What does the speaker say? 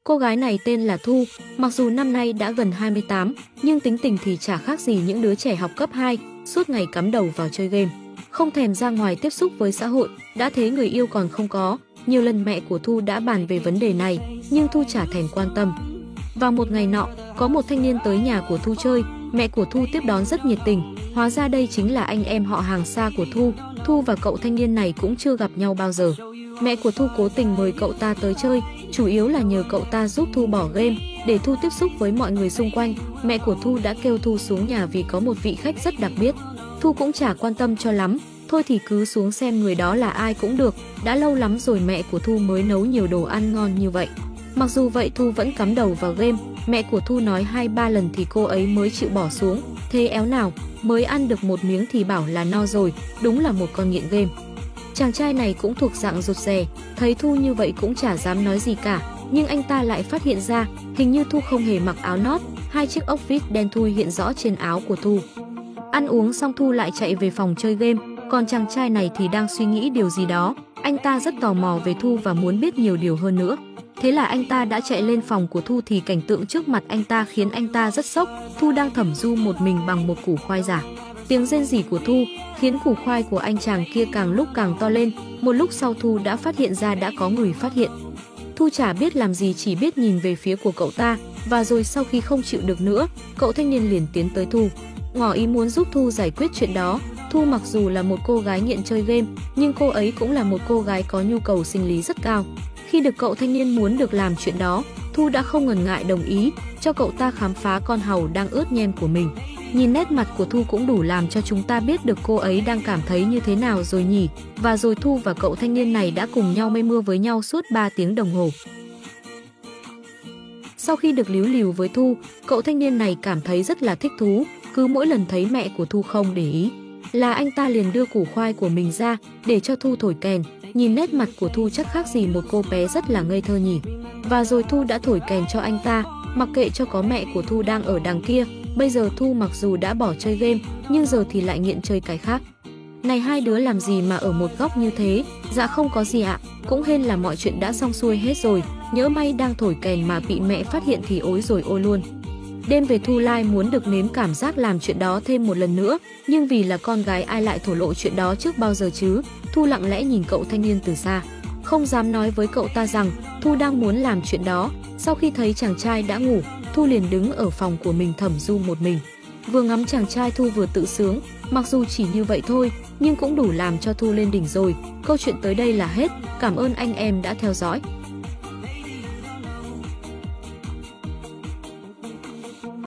Cô gái này tên là Thu, mặc dù năm nay đã gần 28, nhưng tính tình thì chả khác gì những đứa trẻ học cấp 2, suốt ngày cắm đầu vào chơi game. Không thèm ra ngoài tiếp xúc với xã hội, đã thế người yêu còn không có. Nhiều lần mẹ của Thu đã bàn về vấn đề này, nhưng Thu chả thèm quan tâm. Vào một ngày nọ, có một thanh niên tới nhà của Thu chơi, mẹ của Thu tiếp đón rất nhiệt tình, hóa ra đây chính là anh em họ hàng xa của Thu. Thu và cậu thanh niên này cũng chưa gặp nhau bao giờ. Mẹ của Thu cố tình mời cậu ta tới chơi, chủ yếu là nhờ cậu ta giúp Thu bỏ game, để Thu tiếp xúc với mọi người xung quanh. Mẹ của Thu đã kêu Thu xuống nhà vì có một vị khách rất đặc biệt. Thu cũng chả quan tâm cho lắm, thôi thì cứ xuống xem người đó là ai cũng được, đã lâu lắm rồi mẹ của Thu mới nấu nhiều đồ ăn ngon như vậy. Mặc dù vậy Thu vẫn cắm đầu vào game, mẹ của Thu nói 2-3 lần thì cô ấy mới chịu bỏ xuống, thế éo nào, mới ăn được một miếng thì bảo là no rồi, đúng là một con nghiện game. Chàng trai này cũng thuộc dạng rụt rè, thấy Thu như vậy cũng chả dám nói gì cả, nhưng anh ta lại phát hiện ra, hình như Thu không hề mặc áo nót, hai chiếc ốc vít đen thui hiện rõ trên áo của Thu. Ăn uống xong Thu lại chạy về phòng chơi game, còn chàng trai này thì đang suy nghĩ điều gì đó, anh ta rất tò mò về Thu và muốn biết nhiều điều hơn nữa. Thế là anh ta đã chạy lên phòng của Thu thì cảnh tượng trước mặt anh ta khiến anh ta rất sốc. Thu đang thẩm ru một mình bằng một củ khoai giả. Tiếng rên rỉ của Thu khiến củ khoai của anh chàng kia càng lúc càng to lên. Một lúc sau Thu đã phát hiện ra đã có người phát hiện. Thu chả biết làm gì, chỉ biết nhìn về phía của cậu ta. Và rồi sau khi không chịu được nữa, cậu thanh niên liền tiến tới Thu, ngỏ ý muốn giúp Thu giải quyết chuyện đó. Thu mặc dù là một cô gái nghiện chơi game, nhưng cô ấy cũng là một cô gái có nhu cầu sinh lý rất cao. Khi được cậu thanh niên muốn được làm chuyện đó, Thu đã không ngần ngại đồng ý, cho cậu ta khám phá con hàu đang ướt nhem của mình. Nhìn nét mặt của Thu cũng đủ làm cho chúng ta biết được cô ấy đang cảm thấy như thế nào rồi nhỉ. Và rồi Thu và cậu thanh niên này đã cùng nhau mây mưa với nhau suốt 3 tiếng đồng hồ. Sau khi được líu lìu với Thu, cậu thanh niên này cảm thấy rất là thích thú, cứ mỗi lần thấy mẹ của Thu không để ý, là anh ta liền đưa củ khoai của mình ra để cho Thu thổi kèn. Nhìn nét mặt của Thu chắc khác gì một cô bé rất là ngây thơ nhỉ. Và rồi Thu đã thổi kèn cho anh ta, mặc kệ cho có mẹ của Thu đang ở đằng kia. Bây giờ Thu mặc dù đã bỏ chơi game, nhưng giờ thì lại nghiện chơi cái khác. Này hai đứa làm gì mà ở một góc như thế? Dạ không có gì ạ, cũng hên là mọi chuyện đã xong xuôi hết rồi. Nhỡ may đang thổi kèn mà bị mẹ phát hiện thì ối rồi ôi luôn. Đêm về Thu Lai muốn được nếm cảm giác làm chuyện đó thêm một lần nữa, nhưng vì là con gái ai lại thổ lộ chuyện đó trước bao giờ chứ. Thu lặng lẽ nhìn cậu thanh niên từ xa, không dám nói với cậu ta rằng Thu đang muốn làm chuyện đó. Sau khi thấy chàng trai đã ngủ, Thu liền đứng ở phòng của mình thẩm ru một mình. Vừa ngắm chàng trai Thu vừa tự sướng, mặc dù chỉ như vậy thôi, nhưng cũng đủ làm cho Thu lên đỉnh rồi. Câu chuyện tới đây là hết, cảm ơn anh em đã theo dõi.